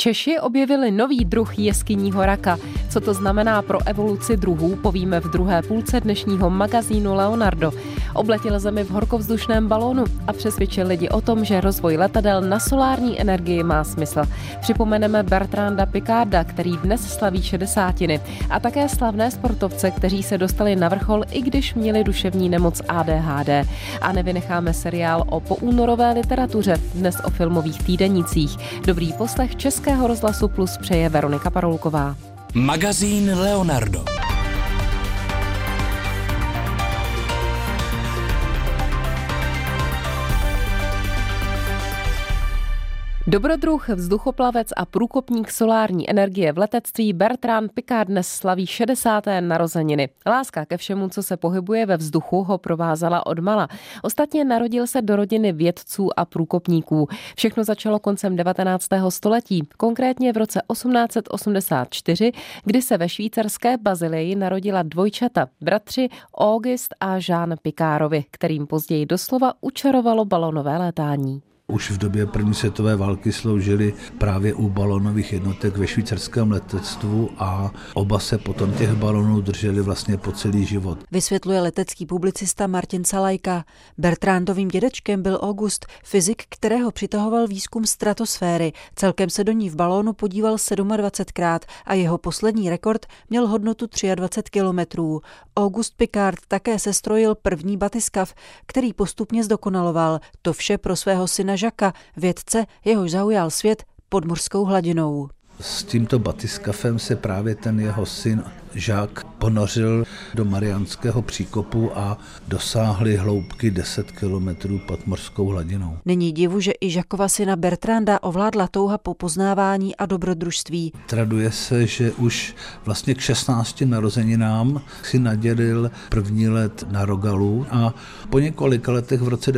Češi objevili nový druh jeskyního raka. Co to znamená pro evoluci druhů, povíme v druhé půlce dnešního magazínu Leonardo. Obletěl Zemi v horkovzdušném balónu a přesvědčil lidi o tom, že rozvoj letadel na solární energii má smysl. Připomeneme Bertranda Piccarda, který dnes slaví 60. a také slavné sportovce, kteří se dostali na vrchol, i když měli duševní nemoc ADHD. A nevynecháme seriál o poúnorové literatuře, dnes o filmových týdenících. Dobrý poslech Českého rozhlasu Plus přeje Veronika Paroulková. Magazín Leonardo. Dobrodruh, vzduchoplavec a průkopník solární energie v letectví Bertrand Piccard dnes slaví 60. narozeniny. Láska ke všemu, co se pohybuje ve vzduchu, ho provázela odmala. Ostatně narodil se do rodiny vědců a průkopníků. Všechno začalo koncem 19. století, konkrétně v roce 1884, kdy se ve švýcarské Basileji narodila dvojčata, bratři August a Jean Piccardovi, kterým později doslova učarovalo balonové létání. Už v době první světové války sloužili právě u balonových jednotek ve švýcarském letectvu a oba se potom těch balonů drželi vlastně po celý život. Vysvětluje letecký publicista Martin Salajka. Bertrandovým dědečkem byl August, fyzik, kterého přitahoval výzkum stratosféry. Celkem se do ní v balónu podíval 27krát a jeho poslední rekord měl hodnotu 23 kilometrů. August Piccard také sestrojil první batyskav, který postupně zdokonaloval. To vše pro svého syna Žaka, vědce, jehož zaujal svět pod mořskou hladinou. S tímto batyskafem se právě ten jeho syn Jacques ponořil do Mariánského příkopu a dosáhli hloubky 10 kilometrů pod mořskou hladinou. Není divu, že i Jacquova syna Bertranda ovládla touha po poznávání a dobrodružství. Traduje se, že už vlastně k 16 narozeninám si nadělil první let na Rogalu a po několika letech v roce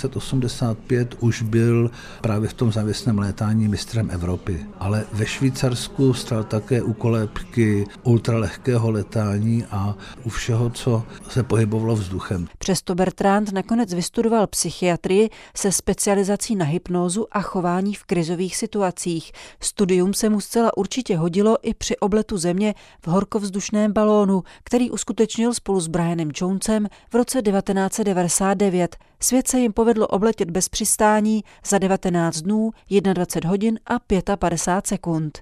1985 už byl právě v tom závěsném létání mistrem Evropy. Ale ve Švýcarsku stál také u kolébky ultralehkého letání a u všeho, co se pohybovalo vzduchem. Přesto Bertrand nakonec vystudoval psychiatrii se specializací na hypnózu a chování v krizových situacích. Studium se mu zcela určitě hodilo i při obletu Země v horkovzdušném balónu, který uskutečnil spolu s Brianem Jonesem v roce 1999. Svět se jim povedlo obletět bez přistání za 19 dnů, 21 hodin a 55 sekund.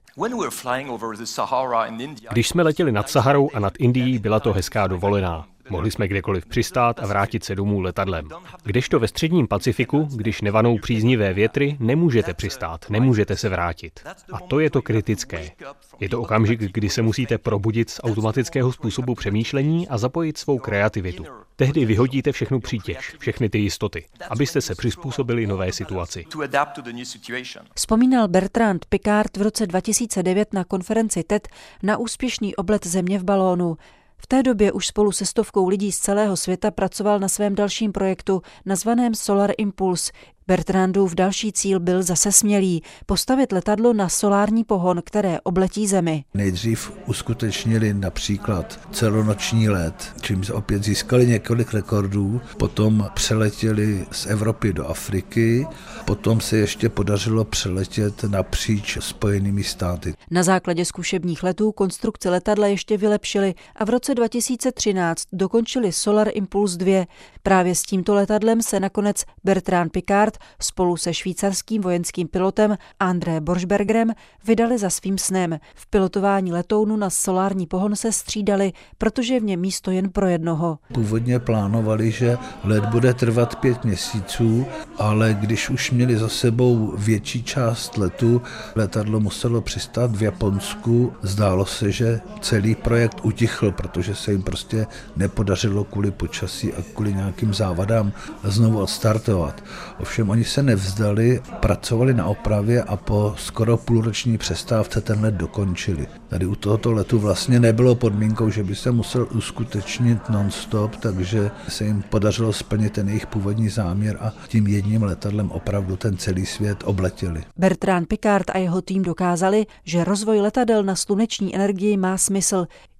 Když jsme letěli nad Saharou a nad Indií, byla to hezká dovolená. Mohli jsme kdekoliv přistát a vrátit se domů letadlem. Kdežto ve středním Pacifiku, když nevanou příznivé větry, nemůžete přistát, nemůžete se vrátit. A to je to kritické. Je to okamžik, kdy se musíte probudit z automatického způsobu přemýšlení a zapojit svou kreativitu. Tehdy vyhodíte všechnu přítěž, všechny ty jistoty, abyste se přizpůsobili nové situaci. Vzpomínal Bertrand Piccard v roce 2009 na konferenci TED na úspěšný oblet Země v balónu. V té době už spolu se stovkou lidí z celého světa pracoval na svém dalším projektu, nazvaném Solar Impulse. Bertrandův další cíl byl zase smělý – postavit letadlo na solární pohon, které obletí Zemi. Nejdřív uskutečnili například celonoční let, čím opět získali několik rekordů, potom přeletěli z Evropy do Afriky, potom se ještě podařilo přeletět napříč Spojenými státy. Na základě zkušebních letů konstrukce letadla ještě vylepšili a v roce 2013 dokončili Solar Impulse 2. Právě s tímto letadlem se nakonec Bertrand Piccard spolu se švýcarským vojenským pilotem André Borschbergerem vydali za svým snem. V pilotování letounu na solární pohon se střídali, protože je v něm místo jen pro jednoho. Původně plánovali, že let bude trvat 5 měsíců, ale když už měli za sebou větší část letu, letadlo muselo přistát v Japonsku. Zdálo se, že celý projekt utichl, protože se jim prostě nepodařilo kvůli počasí a kvůli nějakým závadám znovu odstartovat. Ovšem oni se nevzdali, pracovali na opravě a po skoro půlroční přestávce ten let dokončili. Tady u tohoto letu vlastně nebylo podmínkou, že by se musel uskutečnit non-stop, takže se jim podařilo splnit ten jejich původní záměr a tím jedním letadlem opravdu ten celý svět obletěli. Bertrand Piccard a jeho tým dokázali, že rozvoj letadel na sluneční energii má smysl,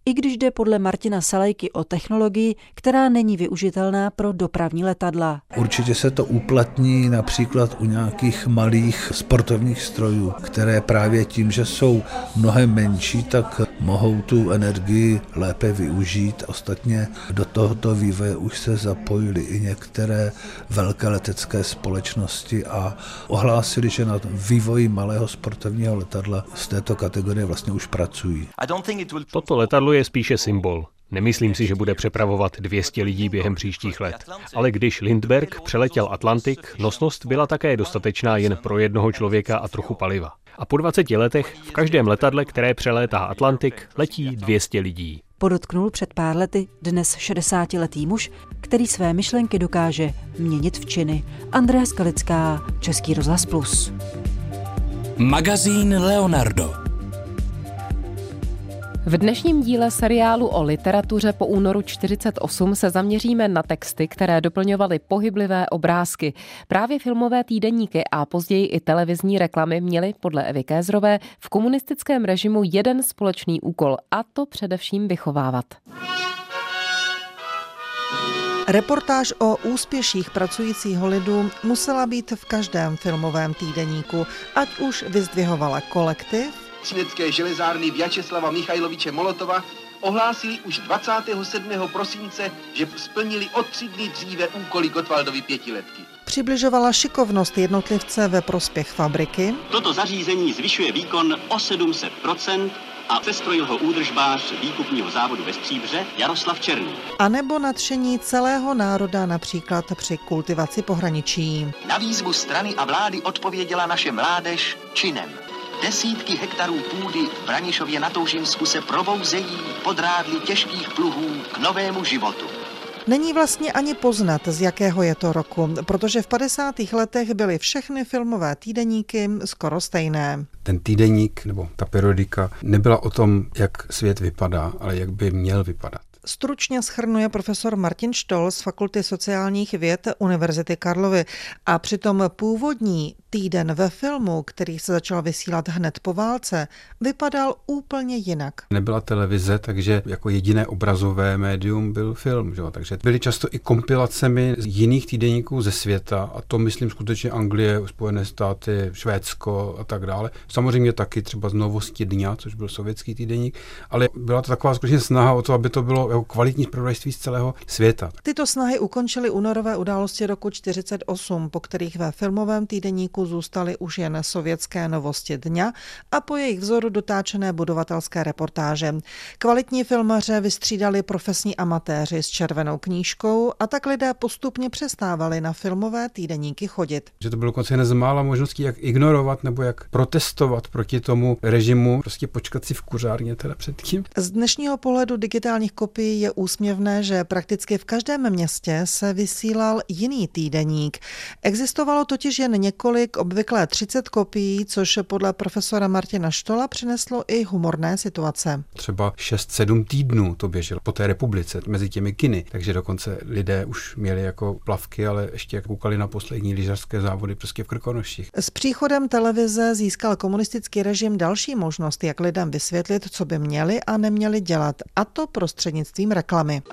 i když jde podle Martina Salajky o technologii, která není využitelná pro dopravní letadla. Určitě se to uplatní například u nějakých malých sportovních strojů, které právě tím, že jsou mnohem menší, tak mohou tu energii lépe využít. Ostatně do tohoto vývoje už se zapojily i některé velké letecké společnosti a ohlásili, že na vývoji malého sportovního letadla z této kategorie vlastně už pracují. Toto letadlo je spíše symbol. Nemyslím si, že bude přepravovat 200 lidí během příštích let. Ale když Lindbergh přeletěl Atlantik, nosnost byla také dostatečná jen pro jednoho člověka a trochu paliva. A po 20 letech v každém letadle, které přelétá Atlantik, letí 200 lidí. Podotknul před pár lety dnes 60letý muž, který své myšlenky dokáže měnit v činy. Andrea Skalická, Český rozhlas Plus. Magazín Leonardo. V dnešním díle seriálu o literatuře po únoru 48 se zaměříme na texty, které doplňovaly pohyblivé obrázky. Právě filmové týdeníky a později i televizní reklamy měly podle Evy Kézrové v komunistickém režimu jeden společný úkol, a to především vychovávat. Reportáž o úspěších pracujícího lidu musela být v každém filmovém týdeníku, ať už vyzdvihovala kolektiv, Třinecké železárny Vjačeslava Michajloviče Molotova ohlásili už 27. prosince, že splnili o 3 dny dříve úkoly Gottwaldovy pětiletky. Přibližovala šikovnost jednotlivce ve prospěch fabriky. Toto zařízení zvyšuje výkon o 700% a sestrojil ho údržbář výkupního závodu ve Stříbře Jaroslav Černý. A nebo nadšení celého národa například při kultivaci pohraničí. Na výzvu strany a vlády odpověděla naše mládež činem. Desítky hektarů půdy v Branišově na Toužinsku se probouzejí pod rádly těžkých pluhů k novému životu. Není vlastně ani poznat, z jakého je to roku, protože v 50. letech byly všechny filmové týdeníky skoro stejné. Ten týdeník nebo ta periodika nebyla o tom, jak svět vypadá, ale jak by měl vypadat. Stručně shrnuje profesor Martin Štol z Fakulty sociálních věd Univerzity Karlovy. A přitom původní Týden ve filmu, který se začal vysílat hned po válce, vypadal úplně jinak. Nebyla televize, takže jako jediné obrazové médium byl film. Že? Takže byly často i kompilacemi z jiných týdeníků ze světa, a to myslím skutečně Anglie, Spojené státy, Švédsko a tak dále. Samozřejmě taky třeba z Novosti dňa, což byl sovětský týdeník, ale byla to taková skutečně snaha o to, aby to bylo jako kvalitní zpravodajství z celého světa. Tyto snahy ukončily únorové události roku 1948, po kterých ve filmovém týdeníku zůstaly už jen sovětské Novosti dňa a po jejich vzoru dotáčené budovatelské reportáže. Kvalitní filmaře vystřídali profesní amatéři s červenou knížkou a tak lidé postupně přestávali na filmové týdeníky chodit. Že to bylo dokonce jen z mála možností, jak ignorovat nebo jak protestovat proti tomu režimu, prostě počkat si v kuřárně teda předtím. Z dnešního pohledu digitálních kopií je úsměvné, že prakticky v každém městě se vysílal jiný týdeník. Existovalo totiž jen několik, obvykle 30 kopií, což podle profesora Martina Štola přineslo i humorné situace. Třeba 6-7 týdnů to běželo po té republice mezi těmi kiny, takže dokonce lidé už měli jako plavky, ale ještě koukali na poslední lyžařské závody prostě v Krkonoších. S příchodem televize získal komunistický režim další možnost, jak lidem vysvětlit, co by měli a neměli dělat, a to prostřednictvím reklamy.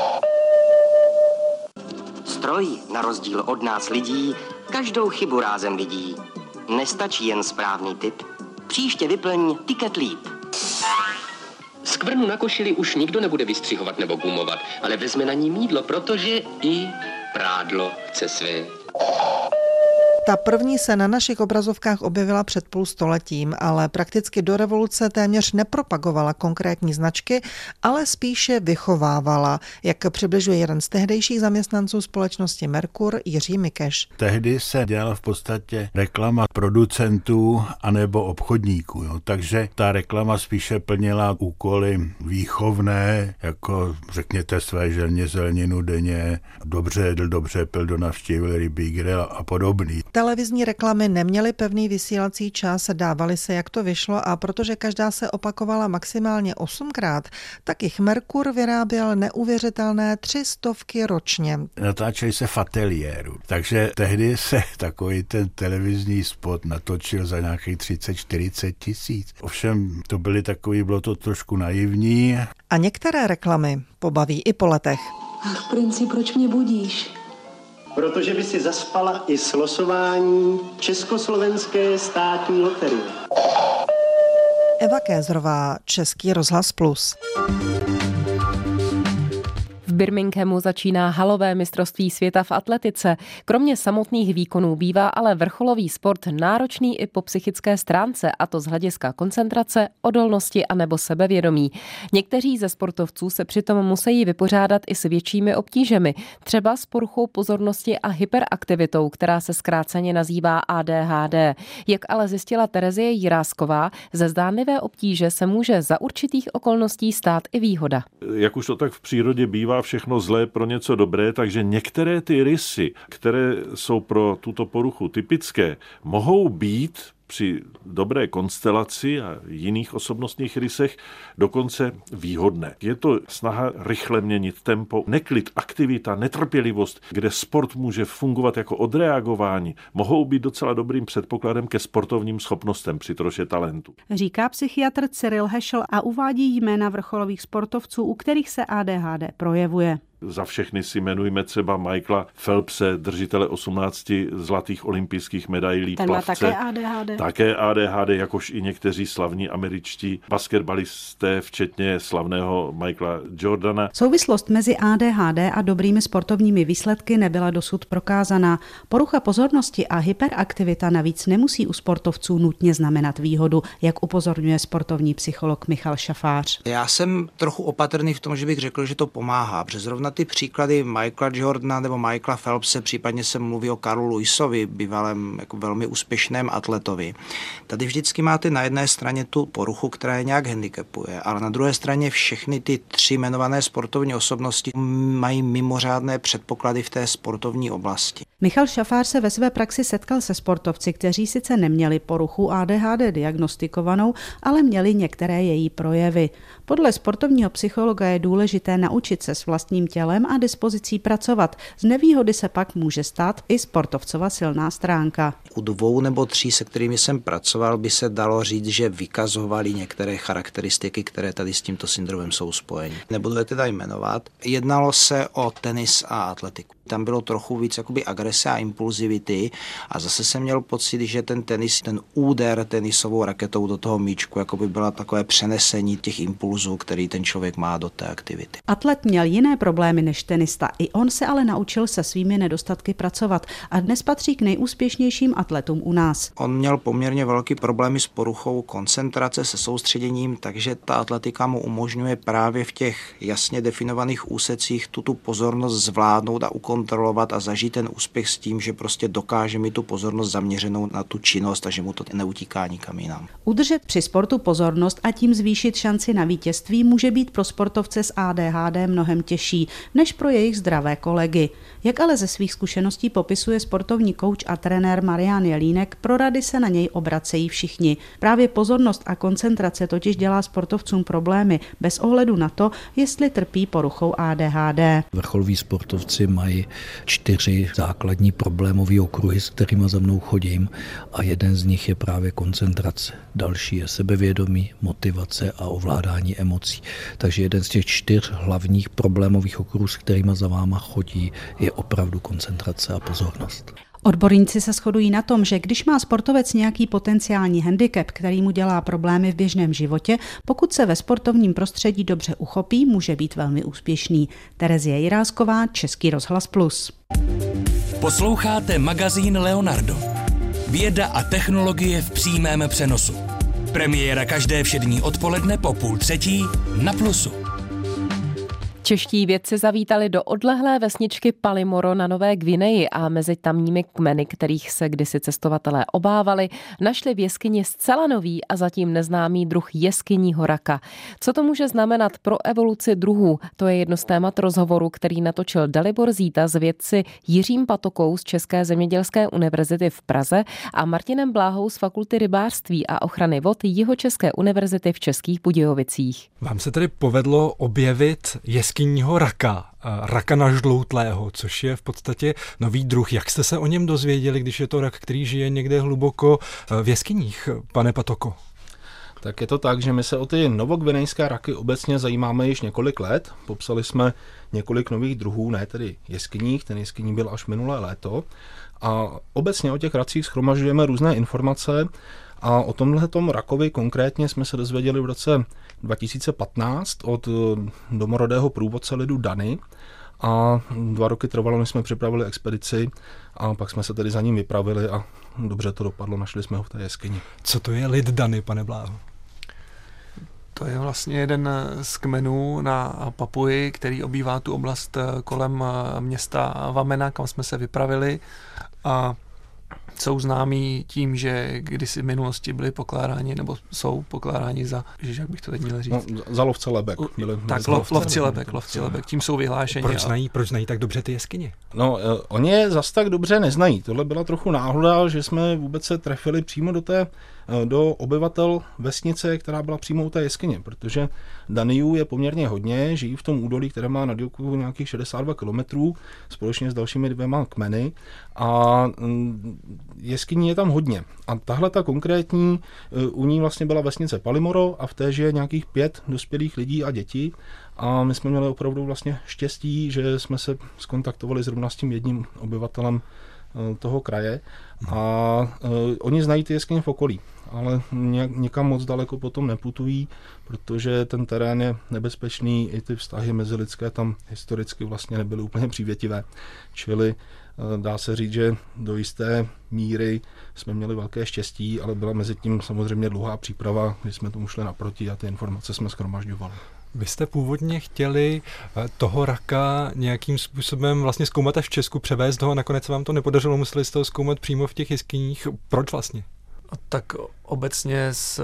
Stroj, na rozdíl od nás lidí, každou chybu rázem vidí. Nestačí jen správný tip. Příště vyplň tiket líp. Skvrnu na košili už nikdo nebude vystřihovat nebo gumovat, ale vezme na ní mýdlo, protože i prádlo chce své. Ta první se na našich obrazovkách objevila před půl stoletím, ale prakticky do revoluce téměř nepropagovala konkrétní značky, ale spíše vychovávala, jak přibližuje jeden z tehdejších zaměstnanců společnosti Merkur, Jiří Mikeš. Tehdy se dělala v podstatě reklama producentů anebo obchodníků, jo. Takže ta reklama spíše plnila úkoly výchovné, jako řekněte své ženě zeleninu denně, dobře jedl, dobře pil, donavštívil rybí grill a podobný. Televizní reklamy neměly pevný vysílací čas, dávaly se, jak to vyšlo, a protože každá se opakovala maximálně 8krát, tak jich Merkur vyráběl neuvěřitelné 300 ročně. Natáčeli se v ateliéru, takže tehdy se takový ten televizní spot natočil za nějakých 30-40 tisíc. Ovšem bylo to trošku naivní. A některé reklamy pobaví i po letech. Ach, princi, proč mě budíš? Protože by si zaspala i s losování Československé státní loterie. Eva Kézrová, Český rozhlas Plus. V Birminghamu začíná halové mistrovství světa v atletice. Kromě samotných výkonů bývá ale vrcholový sport náročný i po psychické stránce, a to z hlediska koncentrace, odolnosti a nebo sebevědomí. Někteří ze sportovců se přitom musí vypořádat i s většími obtížemi, třeba s poruchou pozornosti a hyperaktivitou, která se zkráceně nazývá ADHD. Jak ale zjistila Terezie Jirásková, ze zdánlivé obtíže se může za určitých okolností stát i výhoda. Jak už to tak v přírodě bývá, všechno zlé pro něco dobré, takže některé ty rysy, které jsou pro tuto poruchu typické, mohou být při dobré konstelaci a jiných osobnostních rysech dokonce výhodné. Je to snaha rychle měnit tempo, neklid, aktivita, netrpělivost, kde sport může fungovat jako odreagování, mohou být docela dobrým předpokladem ke sportovním schopnostem při troše talentu. Říká psychiatr Cyril Heschel a uvádí jména vrcholových sportovců, u kterých se ADHD projevuje. Za všechny si jmenujeme třeba Michaela Phelpse, držitele 18 zlatých olympijských medailí Ten plavce. Má také ADHD. Také ADHD, jakož i někteří slavní američtí basketbalisté, včetně slavného Michaela Jordana. Souvislost mezi ADHD a dobrými sportovními výsledky nebyla dosud prokázaná. Porucha pozornosti a hyperaktivita navíc nemusí u sportovců nutně znamenat výhodu, jak upozorňuje sportovní psycholog Michal Šafář. Já jsem trochu opatrný v tom, že bych řekl, že to pomáhá, protože zrovna ty příklady Michaela Jordana nebo Michaela Phelpse, případně se mluví o Carlu Lewisovi, bývalém jako velmi úspěšném atletovi. Tady vždycky máte na jedné straně tu poruchu, která je nějak handicapuje, ale na druhé straně všechny ty 3 jmenované sportovní osobnosti mají mimořádné předpoklady v té sportovní oblasti. Michal Šafář se ve své praxi setkal se sportovci, kteří sice neměli poruchu ADHD diagnostikovanou, ale měli některé její projevy. Podle sportovního psychologa je důležité naučit se s vlastním tělem a dispozicí pracovat. Z nevýhody se pak může stát i sportovcova silná stránka. U 2 nebo 3, se kterými jsem pracoval, by se dalo říct, že vykazovali některé charakteristiky, které tady s tímto syndromem jsou spojeny. Nebudu je teda jmenovat. Jednalo se o tenis a atletiku. Tam bylo trochu víc jakoby agrese a impulzivity a zase jsem měl pocit, že ten tenis, ten úder tenisovou raketou do toho míčku, jakoby byla takové přenesení těch impulzů, který ten člověk má do té aktivity. Atlet měl jiné problémy než tenista, i on se ale naučil se svými nedostatky pracovat a dnes patří k nejúspěšnějším atletům u nás. On měl poměrně velký problémy s poruchou koncentrace, se soustředěním, takže ta atletika mu umožňuje právě v těch jasně definovaných úsecích tu pozornost zvládnout a ukontrolovat a zažít ten úspěch s tím, že prostě dokáže mít tu pozornost zaměřenou na tu činnost a že mu to neutíká nikam jinam. Udržet při sportu pozornost a tím zvýšit šanci na vítězství může být pro sportovce s ADHD mnohem těžší než pro jejich zdravé kolegy. Jak ale ze svých zkušeností popisuje sportovní kouč a trenér Marián Jelínek, pro rady se na něj obracejí všichni. Právě pozornost a koncentrace totiž dělá sportovcům problémy bez ohledu na to, jestli trpí poruchou ADHD. Vrcholoví sportovci mají 4 základní problémové okruhy, s kterými za mnou chodím, a jeden z nich je právě koncentrace. Další je sebevědomí, motivace a ovládání emocí. Takže jeden z těch 4 hlavních problémových okruhů, s kterými za váma chodí, je opravdu koncentrace a pozornost. Odborníci se shodují na tom, že když má sportovec nějaký potenciální handicap, který mu dělá problémy v běžném životě, pokud se ve sportovním prostředí dobře uchopí, může být velmi úspěšný. Terezie Jirásková, Český rozhlas Plus. Posloucháte magazín Leonardo. Věda a technologie v přímém přenosu. Premiéra každé všední odpoledne po 2:30 na Plusu. Čeští vědci zavítali do odlehlé vesničky Palimoro na Nové Gvineji a mezi tamními kmeny, kterých se kdysi cestovatelé obávali, našli v jeskyni zcela nový a zatím neznámý druh jeskyního raka. Co to může znamenat pro evoluci druhů? To je jedno z témat rozhovoru, který natočil Dalibor Zíta s vědci Jiřím Patokou z České zemědělské univerzity v Praze a Martinem Bláhou z Fakulty rybářství a ochrany vod Jihočeské univerzity v Českých Budějovicích. Vám se tedy povedlo objevit jeskyního raka nažloutlého, což je v podstatě nový druh. Jak jste se o něm dozvěděli, když je to rak, který žije někde hluboko v jeskyních, pane Patoko? Tak je to tak, že my se o ty novogvinejské raky obecně zajímáme již několik let. Popsali jsme několik nových druhů, ne tedy jeskyních, ten jeskyní byl až minulé léto. A obecně o těch racích shromažďujeme různé informace a o tomhletom rakovi konkrétně jsme se dozvěděli v roce 2015 od domorodého průvodce lidu Dany a 2 roky trvalo, než jsme připravili expedici a pak jsme se tedy za ním vypravili a dobře to dopadlo, našli jsme ho v té jeskyni. Co to je lid Dany, pane Bláho? To je vlastně jeden z kmenů na Papuji, který obývá tu oblast kolem města Vamena, kam jsme se vypravili a jsou známí tím, že kdysi v minulosti byli pokládáni, nebo jsou pokládáni za, jak bych to teď měl říct? No, za lovce lebek. Tak, lovci lebek, tím jsou vyhlášeni. Proč znají tak dobře ty jeskyně? No, oni je zas tak dobře neznají. Tohle byla trochu náhoda, že jsme vůbec se trefili přímo do obyvatel vesnice, která byla přímo u té jeskyně, protože Daniů je poměrně hodně, žijí v tom údolí, které má na délku nějakých 62 kilometrů, společně s dalšími 2 kmeny a jeskyní je tam hodně. A tahle ta konkrétní, u ní vlastně byla vesnice Palimoro a v té žije nějakých 5 dospělých lidí a dětí. A my jsme měli opravdu vlastně štěstí, že jsme se skontaktovali zrovna s tím jedním obyvatelem toho kraje a oni znají ty jeskyně v okolí, ale někam moc daleko potom neputují, protože ten terén je nebezpečný, i ty vztahy mezilidské tam historicky vlastně nebyly úplně přívětivé, čili dá se říct, že do jisté míry jsme měli velké štěstí, ale byla mezi tím samozřejmě dlouhá příprava, kdy jsme tomu šli naproti a ty informace jsme shromažďovali. Vy jste původně chtěli toho raka nějakým způsobem vlastně zkoumat až v Česku, převést ho a nakonec vám to nepodařilo, museli jste ho zkoumat přímo v těch jeskyních. Proč vlastně? Tak obecně s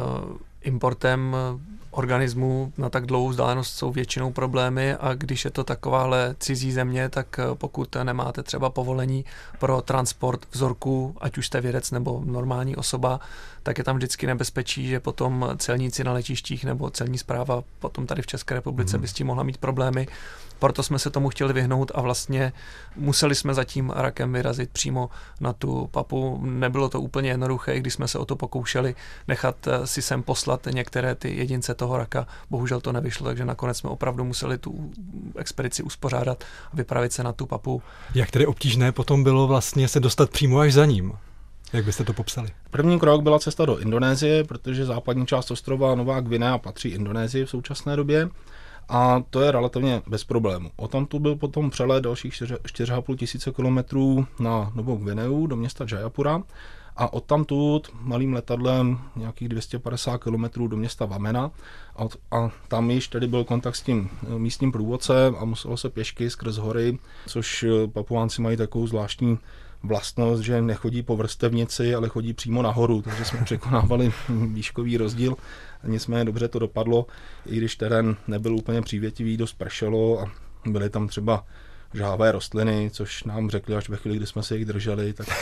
importem organismů na tak dlouhou vzdálenost jsou většinou problémy a když je to takováhle cizí země, tak pokud nemáte třeba povolení pro transport vzorků, ať už jste vědec nebo normální osoba, tak je tam vždycky nebezpečí, že potom celníci na letištích nebo celní správa potom tady v České republice by s tím mohla mít problémy. Proto jsme se tomu chtěli vyhnout a vlastně museli jsme za tím rakem vyrazit přímo na tu Papu. Nebylo to úplně jednoduché, když jsme se o to pokoušeli nechat si sem poslat některé ty jedince toho raka. Bohužel to nevyšlo, takže nakonec jsme opravdu museli tu expedici uspořádat a vypravit se na tu Papu. Jak tedy obtížné potom bylo vlastně se dostat přímo až za ním? Jak byste to popsali? První krok byla cesta do Indonésie, protože západní část ostrova Nová Gvinea patří Indonésii v současné době. A to je relativně bez problému. Odtamtud byl potom přelet dalších 4,5 tisíce kilometrů na Novou Gvineu do města Jayapura a odtamtud malým letadlem nějakých 250 kilometrů do města Vamena a tam již tedy byl kontakt s tím místním průvodcem a muselo se pěšky skrz hory, což Papuánci mají takovou zvláštní vlastnost, že nechodí po vrstevnici, ale chodí přímo nahoru, takže jsme překonávali výškový rozdíl. Nicméně dobře to dopadlo, i když terén nebyl úplně přívětivý, dost pršelo a byly tam třeba žhavé rostliny, což nám řekli až ve chvíli, kdy jsme se jich drželi. Tak...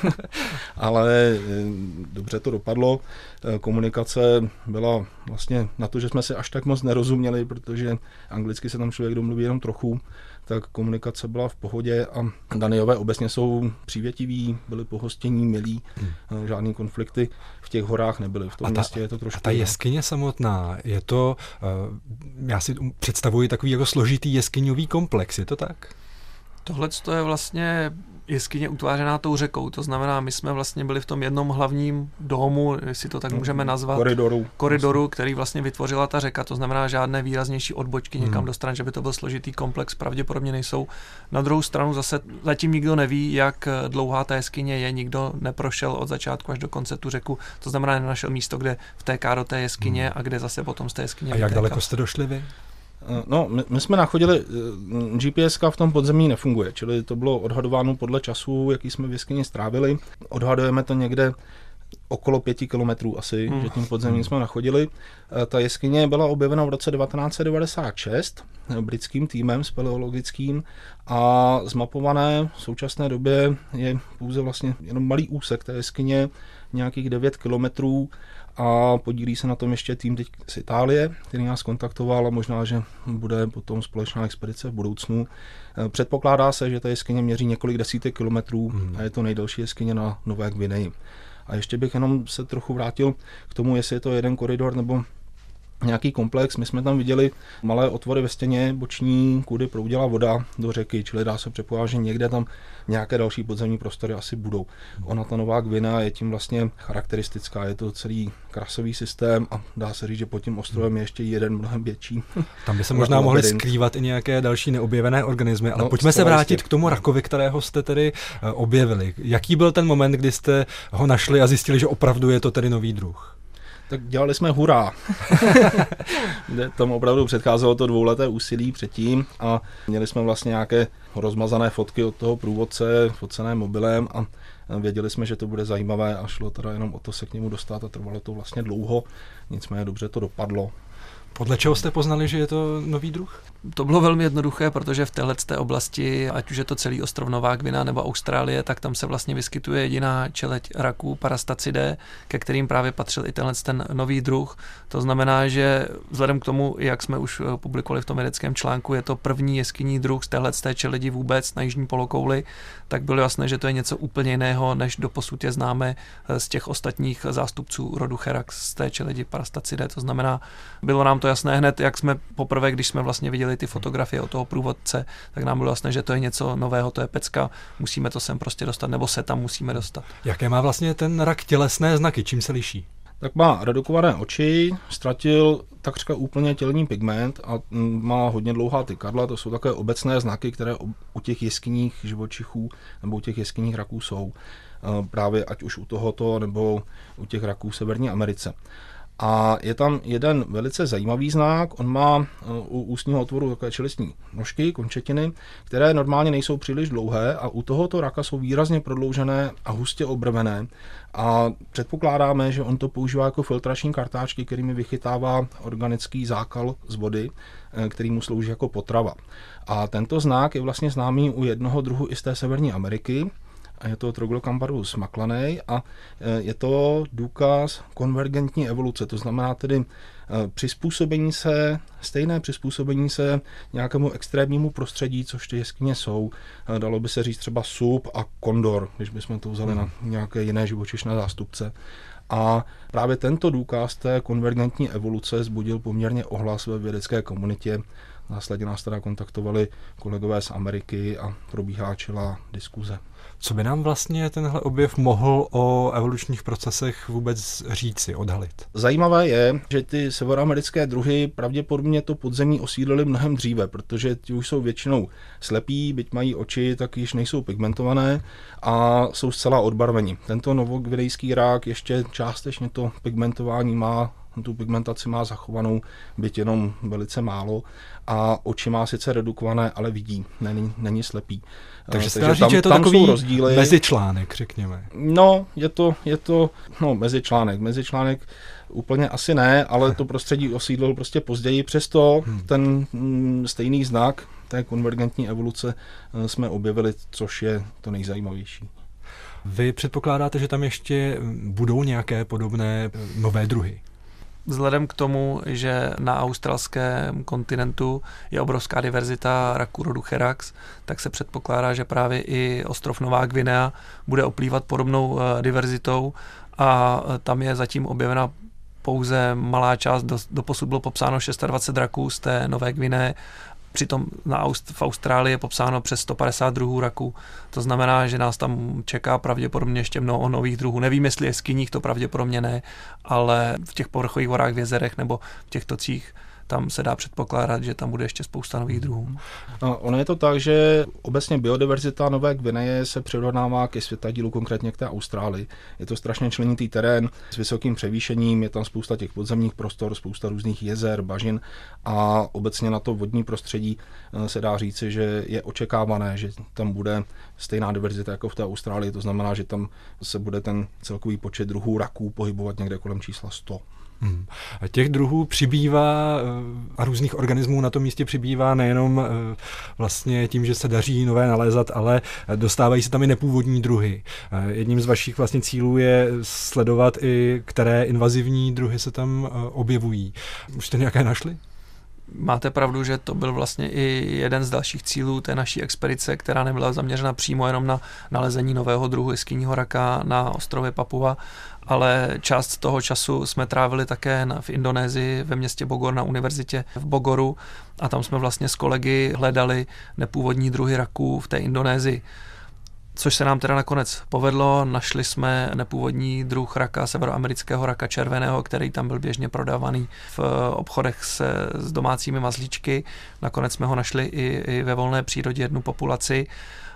Ale dobře to dopadlo. Komunikace byla vlastně na to, že jsme se až tak moc nerozuměli, protože anglicky se tam člověk domluví jenom trochu, tak komunikace byla v pohodě a Daniové obecně jsou přívětiví, byli pohostění, milí, žádný konflikty v těch horách nebyly. V tom městě je to trošku... A ta jeskyně samotná, je to, já si představuji takový jako složitý jeskyňový komplex, je to tak? Tohle je vlastně jeskyně utvářená tou řekou, to znamená, my jsme vlastně byli v tom jednom hlavním domu, jestli to tak můžeme nazvat, koridoru, který vlastně vytvořila ta řeka, to znamená žádné výraznější odbočky někam do stran, že by to byl složitý komplex, pravděpodobně nejsou. Na druhou stranu zase zatím nikdo neví, jak dlouhá ta jeskyně je, nikdo neprošel od začátku až do konce tu řeku, to znamená, nenašel místo, kde vtéká do té jeskyně a kde zase potom z té jeskyně vytéká. A jak daleko jste došli vy? No, my jsme nachodili, GPS v tom podzemí nefunguje, čili to bylo odhadováno podle času, jaký jsme v jeskyni strávili. Odhadujeme to někde okolo 5 kilometrů asi, že tím podzemím jsme nachodili. Ta jeskyně byla objevena v roce 1996 britským týmem speleologickým a zmapované v současné době je pouze vlastně jenom malý úsek té jeskyně, nějakých 9 kilometrů, a podílí se na tom ještě tým teď z Itálie, který nás kontaktoval, a možná, že bude potom společná expedice v budoucnu. Předpokládá se, že ta jeskyně měří několik desítek kilometrů a je to nejdelší jeskyně na Nové Gvineji. A ještě bych jenom se trochu vrátil k tomu, jestli je to jeden koridor nebo nějaký komplex. My jsme tam viděli malé otvory ve stěně boční, kudy proudila voda do řeky, čili dá se předpokládat, že někde tam nějaké další podzemní prostory asi budou. Ona, ta Nová Gvinea, je tím vlastně charakteristická, je to celý krasový systém a dá se říct, že pod tím ostrovem je ještě jeden mnohem větší. Tam by se možná mohly skrývat i nějaké další neobjevené organismy, ale pojďme se vrátit k tomu rakovi, kterého jste tedy objevili. Jaký byl ten moment, kdy jste ho našli a zjistili, že opravdu je to tedy nový druh? Tak dělali jsme hurá. Tam opravdu předcházelo to 2leté úsilí předtím a měli jsme vlastně nějaké rozmazané fotky od toho průvodce, focené mobilem, a věděli jsme, že to bude zajímavé a šlo teda jenom o to se k němu dostat a trvalo to vlastně dlouho, nicméně dobře to dopadlo. Podle čeho jste poznali, že je to nový druh? To bylo velmi jednoduché, protože v téhleté oblasti, ať už je to celý ostrov Nová Gvinea nebo Austrálie, tak tam se vlastně vyskytuje jediná čeleď raků Parastacidae, ke kterým právě patřil i ten nový druh. To znamená, že vzhledem k tomu, jak jsme už publikovali v tom vědeckém článku, je to první jeskyní druh z téhleté čeledi vůbec na jižní polokouli, tak bylo jasné, že to je něco úplně jiného, než doposud je známe z těch ostatních zástupců rodu Cherax z té čeledi Parastacidae. To znamená, bylo nám to jasné hned, jak jsme poprvé, když jsme vlastně viděli ty fotografie od toho průvodce, tak nám bylo jasné, že to je něco nového, to je pecka, musíme to sem prostě dostat, nebo se tam musíme dostat. Jaké má vlastně ten rak tělesné znaky, čím se liší? Tak má redukované oči, ztratil takřka úplně tělní pigment a má hodně dlouhá tykadla, to jsou takové obecné znaky, které u těch jeskyních živočichů nebo u těch jeskyních raků jsou. Právě ať už u tohoto nebo u těch raků v Severní Americe. A je tam jeden velice zajímavý znak, on má u ústního otvoru takové čelistní nožky, končetiny, které normálně nejsou příliš dlouhé a u tohoto raka jsou výrazně prodloužené a hustě obrvené. A předpokládáme, že on to používá jako filtrační kartáčky, kterými vychytává organický zákal z vody, který mu slouží jako potrava. A tento znak je vlastně známý u jednoho druhu i z té Severní Ameriky, a je to Troglocampardus maclanei a je to důkaz konvergentní evoluce, to znamená tedy stejné přizpůsobení se nějakému extrémnímu prostředí, což ty jeskyně jsou. Dalo by se říct třeba sub a kondor, když bychom to vzali na nějaké jiné živočišné zástupce. A právě tento důkaz té konvergentní evoluce vzbudil poměrně ohlas ve vědecké komunitě. Následně nás teda kontaktovali kolegové z Ameriky a probíhá čelá diskuze. Co by nám vlastně tenhle objev mohl o evolučních procesech vůbec říci, odhalit? Zajímavé je, že ty severoamerické druhy pravděpodobně to podzemí osídlili mnohem dříve, protože ti už jsou většinou slepí, byť mají oči, tak již nejsou pigmentované a jsou zcela odbarvení. Tento novogvinejský rák ještě částečně to pigmentování má, tu pigmentaci má zachovanou, byť jenom velice málo, a oči má sice redukované, ale vidí, není slepý. Takže se dá říct, že je to takový mezičlánek, řekněme. No, je to mezičlánek úplně asi ne, ale to prostředí osídlil prostě později, přesto ten stejný znak té konvergentní evoluce jsme objevili, což je to nejzajímavější. Vy předpokládáte, že tam ještě budou nějaké podobné nové druhy? Vzhledem k tomu, že na australském kontinentu je obrovská diverzita raků rodu Cherax, tak se předpokládá, že právě i ostrov Nová Gvinea bude oplývat podobnou diverzitou a tam je zatím objevena pouze malá část, doposud bylo popsáno 26 raků z té Nové Gvineje, přitom v Austrálii je popsáno přes 150 druhů raků. To znamená, že nás tam čeká pravděpodobně ještě mnoho nových druhů. Nevím, jestli jeskyních, to pravděpodobně ne, ale v těch povrchových horách v jezerech nebo v těch tocích tam se dá předpokládat, že tam bude ještě spousta nových druhů. No, ono je to tak, že obecně biodiverzita Nové Gvineje se přirovnává ke světadílu, konkrétně k té Austrálii. Je to strašně členitý terén s vysokým převýšením, je tam spousta těch podzemních prostor, spousta různých jezer, bažin a obecně na to vodní prostředí se dá říci, že je očekávané, že tam bude stejná diverzita jako v té Austrálii, to znamená, že tam se bude ten celkový počet druhů raků pohybovat někde kolem čísla 100. Těch druhů přibývá a různých organismů na tom místě přibývá nejenom vlastně tím, že se daří nové nalézat, ale dostávají se tam i nepůvodní druhy. Jedním z vašich vlastně cílů je sledovat i, které invazivní druhy se tam objevují. Už jste nějaké našli? Máte pravdu, že to byl vlastně i jeden z dalších cílů té naší expedice, která nebyla zaměřena přímo jenom na nalezení nového druhu jeskynního raka na ostrově Papua, ale část toho času jsme trávili také v Indonésii, ve městě Bogor, na univerzitě v Bogoru a tam jsme vlastně s kolegy hledali nepůvodní druhy raků v té Indonésii. Což se nám teda nakonec povedlo, našli jsme nepůvodní druh raka, severoamerického raka červeného, který tam byl běžně prodávaný v obchodech s domácími mazlíčky. Nakonec jsme ho našli i ve volné přírodě, jednu populaci.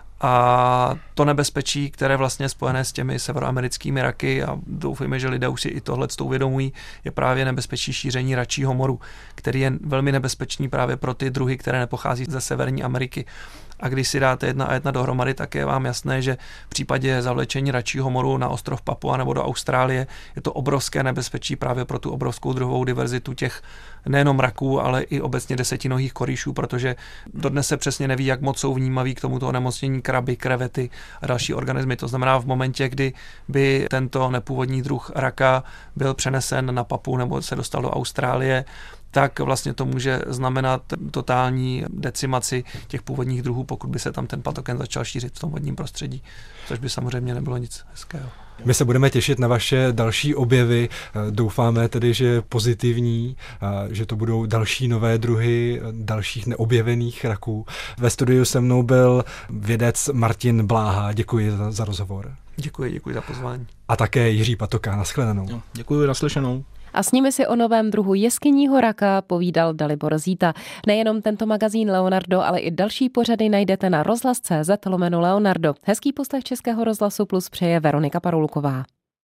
A to nebezpečí, které vlastně je spojené s těmi severoamerickými raky, a doufujeme, že lidé už si i tohle uvědomují, je právě nebezpečí šíření račího moru, který je velmi nebezpečný právě pro ty druhy, které nepochází ze Severní Ameriky. A když si dáte 1 a 1 dohromady, tak je vám jasné, že v případě zavlečení račího moru na ostrov Papua nebo do Austrálie je to obrovské nebezpečí právě pro tu obrovskou druhovou diverzitu těch nejenom raků, ale i obecně desetinohých korýšů, protože dodnes se přesně neví, jak moc jsou vnímaví k tomuto onemocnění kraby, krevety a další organismy. To znamená, v momentě, kdy by tento nepůvodní druh raka byl přenesen na Papuu nebo se dostal do Austrálie, tak vlastně to může znamenat totální decimaci těch původních druhů, pokud by se tam ten patogen začal šířit v tom vodním prostředí, což by samozřejmě nebylo nic hezkého. My se budeme těšit na vaše další objevy. Doufáme tedy, že pozitivní, že to budou další nové druhy dalších neobjevených raků. Ve studiu se mnou byl vědec Martin Bláha. Děkuji za rozhovor. Děkuji za pozvání. A také Jiří Patoka. Naschledanou. Děkuji, naslyšenou. A s nimi si o novém druhu jeskynního raka povídal Dalibor Zíta. Nejenom tento magazín Leonardo, ale i další pořady najdete na rozhlas.cz/Leonardo. Hezký poslech Českého rozhlasu Plus přeje Veronika Parulková.